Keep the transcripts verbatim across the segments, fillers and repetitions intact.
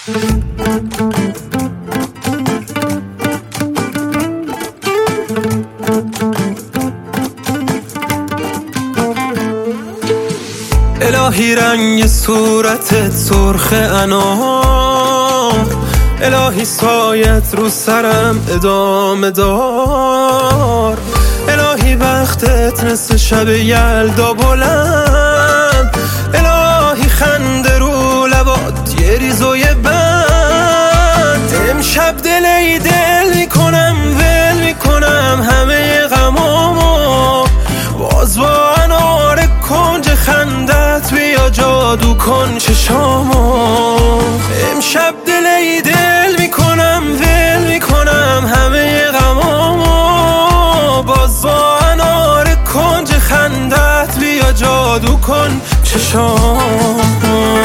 الهی رنگ صورتت سرخ انار، الهی سایت رو سرم ادامه دار، الهی وقتت نصف شب یلدا بلند، الهی خنده رو لبات یه ریزوی بند. امشب دل ای دل میکنم ول میکنم همه غمامو، باز با انار کنج خندت بیا جادو کن چشامو. امشب دل ای دل میکنم ول میکنم همه غمامو، باز با انار کنج خندت بیا جادو کن چشامو.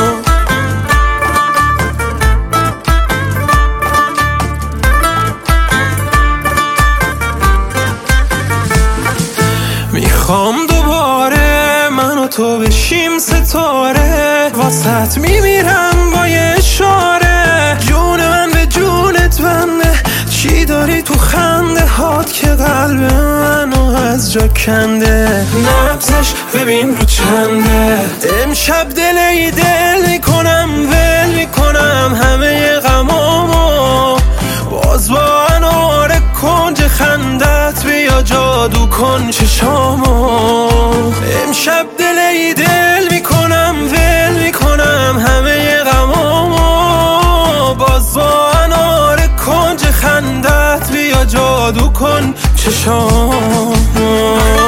میخوام دوباره من و تو بشیم ستاره، واسط میمیرم با یه اشاره، جون من به جونت بنده، چی داری تو خنده هات که قلب منو از جا کنده، نبضش ببین رو چنده. امشب دل ای دل میکنم ول میکنم همه غمامو، باز با انار کنج خندت بیا جادو کن چشامو. امشب دل ای دل میکنم ول میکنم همه غمامو، باز با انار کنج خندت بیا جادو کن چشامو.